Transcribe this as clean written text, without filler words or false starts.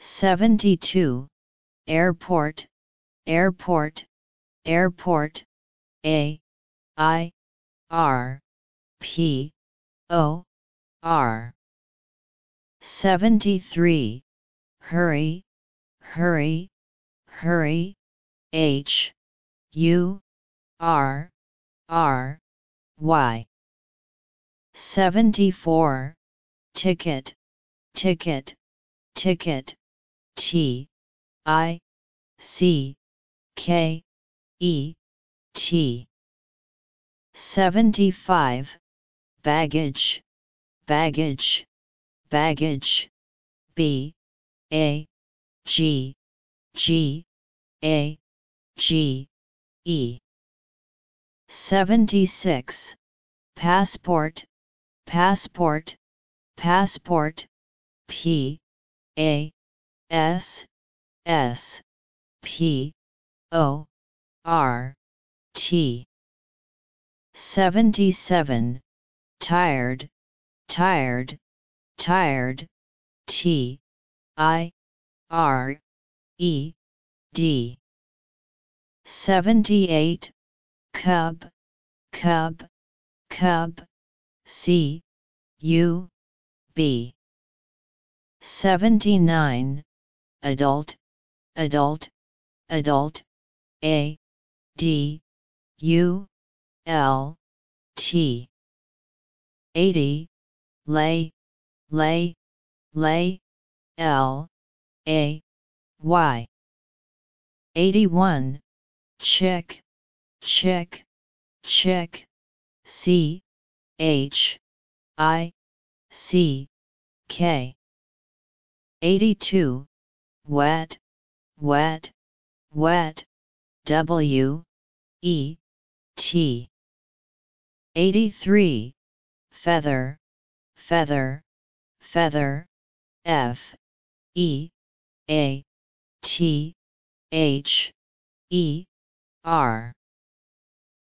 72. Airport, airport, airport. A I R P O R. 73. Hurry, hurry, hurry. H U R R Y. 74. Ticket, ticket, ticket. T I C K E T. 75. Baggage, baggage, baggage. B A G G A G E. 76. Passport, passport, passport. P A S S P O R T. 77. Tired, tired, tired. T I R E D. 78. Cub, cub, cub. C U B. 79. Adult, adult, adult. A D U L T. 80. Lay, lay, lay. L A Y. 81. Chick, chick, chick. C H I C K. 82. Wet, wet, wet. W E T. 83. Feather, feather, feather. F E A T H E R.